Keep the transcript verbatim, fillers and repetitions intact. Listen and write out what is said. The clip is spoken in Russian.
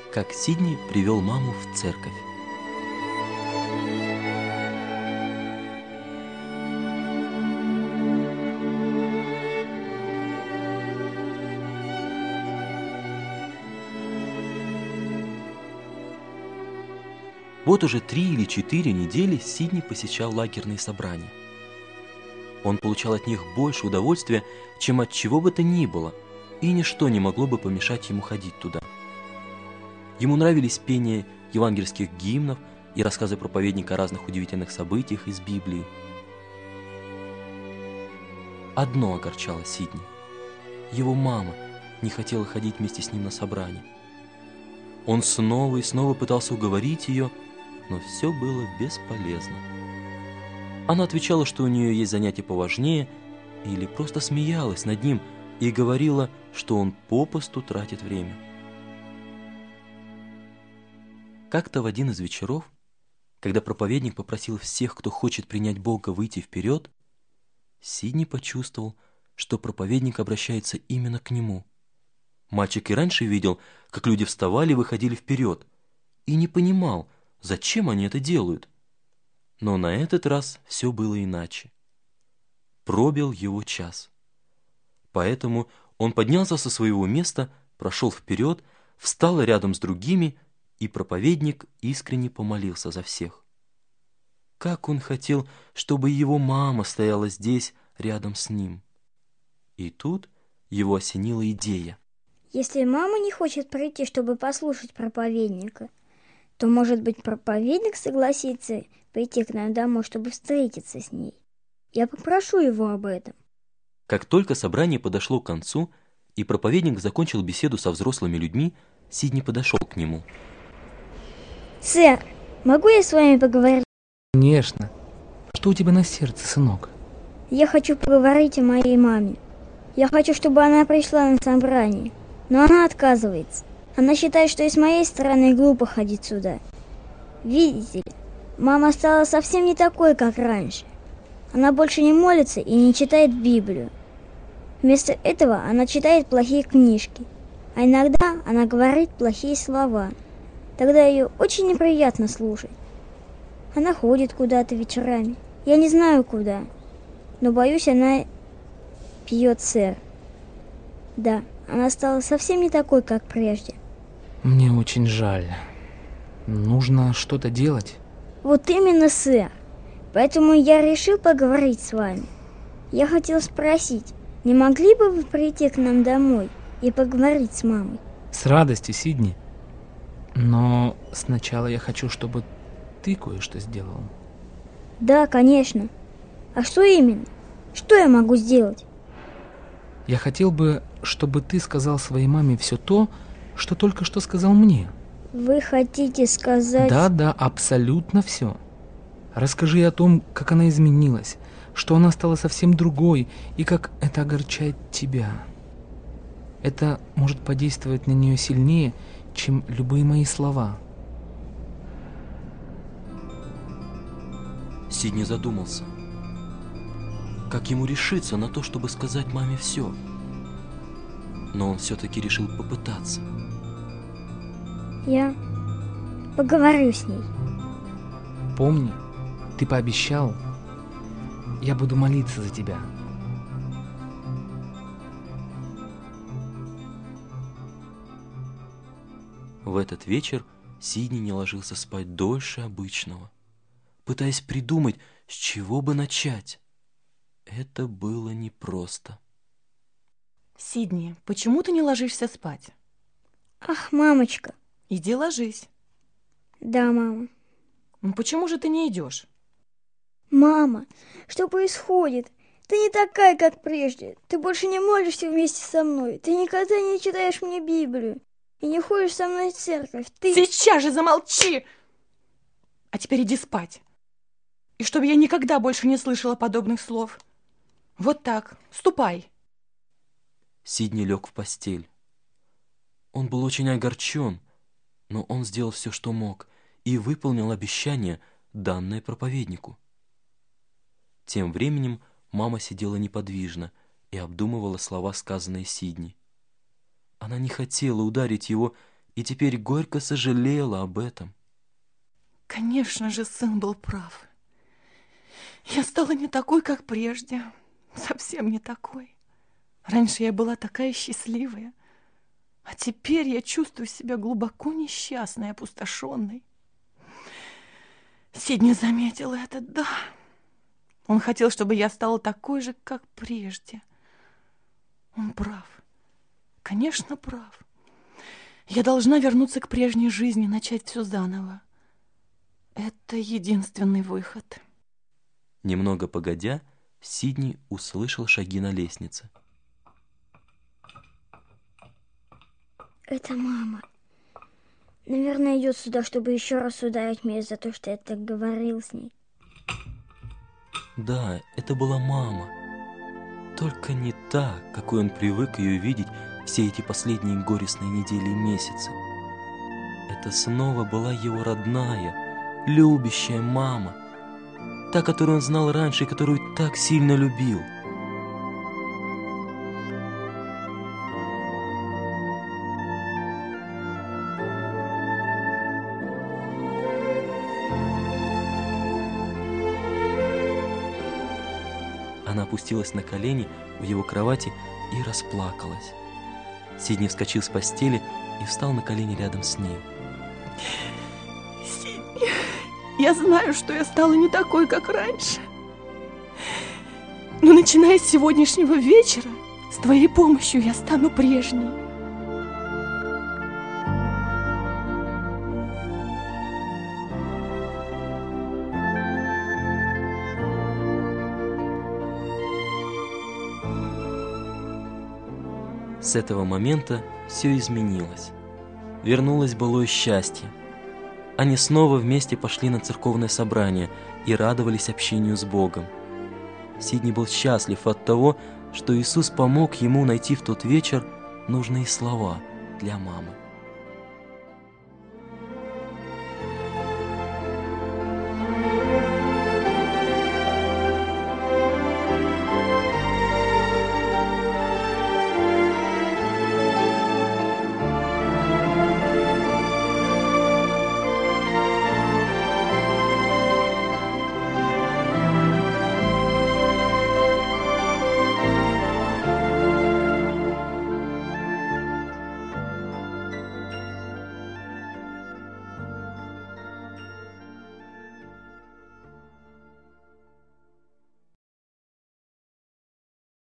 как Сидни привел маму в церковь. Вот уже три или четыре недели Сидни посещал лагерные собрания. Он получал от них больше удовольствия, чем от чего бы то ни было, и ничто не могло бы помешать ему ходить туда. Ему нравились пение евангельских гимнов и рассказы проповедника о разных удивительных событиях из Библии. Одно огорчало Сидни. Его мама не хотела ходить вместе с ним на собрание. Он снова и снова пытался уговорить ее, но все было бесполезно. Она отвечала, что у нее есть занятия поважнее, или просто смеялась над ним и говорила, что он попусту тратит время. Как-то в один из вечеров, когда проповедник попросил всех, кто хочет принять Бога, выйти вперед, Сидни почувствовал, что проповедник обращается именно к нему. Мальчик и раньше видел, как люди вставали и выходили вперед, и не понимал, зачем они это делают. Но на этот раз все было иначе. Пробил его час. Поэтому он поднялся со своего места, прошел вперед, встал рядом с другими, и проповедник искренне помолился за всех. Как он хотел, чтобы его мама стояла здесь, рядом с ним. И тут его осенила идея. Если мама не хочет прийти, чтобы послушать проповедника, то, может быть, проповедник согласится прийти к нам домой, чтобы встретиться с ней. Я попрошу его об этом. Как только собрание подошло к концу, и проповедник закончил беседу со взрослыми людьми, Сидни подошел к нему. «Сэр, могу я с вами поговорить?» «Конечно. Что у тебя на сердце, сынок?» «Я хочу поговорить о моей маме. Я хочу, чтобы она пришла на собрание, но она отказывается. Она считает, что и с моей стороны глупо ходить сюда. Видите ли, мама стала совсем не такой, как раньше. Она больше не молится и не читает Библию. Вместо этого она читает плохие книжки, а иногда она говорит плохие слова. Тогда ее очень неприятно слушать. Она ходит куда-то вечерами. Я не знаю куда, но боюсь, она пьет, сэр. Да, она стала совсем не такой, как прежде». «Мне очень жаль. Нужно что-то делать». «Вот именно, сэр. Поэтому я решил поговорить с вами. Я хотел спросить, не могли бы вы прийти к нам домой и поговорить с мамой?» «С радостью, Сидни. Но сначала я хочу, чтобы ты кое-что сделал». «Да, конечно. А что именно? Что я могу сделать?» «Я хотел бы, чтобы ты сказал своей маме все то, что только что сказал мне». «Вы хотите сказать...» Да, да, абсолютно все. Расскажи о том, как она изменилась, что она стала совсем другой, и как это огорчает тебя. Это может подействовать на нее сильнее, чем любые мои слова». Сидни задумался. Как ему решиться на то, чтобы сказать маме все? Но он все-таки решил попытаться. «Я поговорю с ней». «Помни, ты пообещал, я буду молиться за тебя». В этот вечер Сидни не ложился спать дольше обычного, пытаясь придумать, с чего бы начать. Это было непросто. Сидни, почему ты не ложишься спать? «Ах, мамочка». Иди ложись. «Да, мама». Ну почему же ты не идешь? «Мама, что происходит? Ты не такая, как прежде. Ты больше не молишься вместе со мной. Ты никогда не читаешь мне Библию и не ходишь со мной в церковь. Ты...» Сейчас же замолчи! А теперь иди спать. И чтобы я никогда больше не слышала подобных слов. Вот так, ступай. Сидни лег в постель. Он был очень огорчен, но он сделал все, что мог, и выполнил обещание, данное проповеднику. Тем временем мама сидела неподвижно и обдумывала слова, сказанные Сидни. Она не хотела ударить его и теперь горько сожалела об этом. Конечно же, сын был прав. Я стала не такой, как прежде. Совсем не такой. Раньше я была такая счастливая, а теперь я чувствую себя глубоко несчастной и опустошенной. Сидни заметил это, да. Он хотел, чтобы я стала такой же, как прежде. Он прав. Конечно, прав. Я должна вернуться к прежней жизни, начать все заново. Это единственный выход. Немного погодя, Сидни услышал шаги на лестнице. Это мама. Наверное, идет сюда, чтобы еще раз ударить меня за то, что я так говорил с ней. Да, это была мама. Только не та, какой он привык ее видеть все эти последние горестные недели и месяцы. Это снова была его родная, любящая мама. Та, которую он знал раньше и которую так сильно любил. Она опустилась на колени у его кровати и расплакалась. Сидни вскочил с постели и встал на колени рядом с ней. Сидни, я знаю, что я стала не такой, как раньше. Но начиная с сегодняшнего вечера, с твоей помощью я стану прежней. С этого момента все изменилось. Вернулось былое счастье. Они снова вместе пошли на церковное собрание и радовались общению с Богом. Сидни был счастлив от того, что Иисус помог ему найти в тот вечер нужные слова для мамы.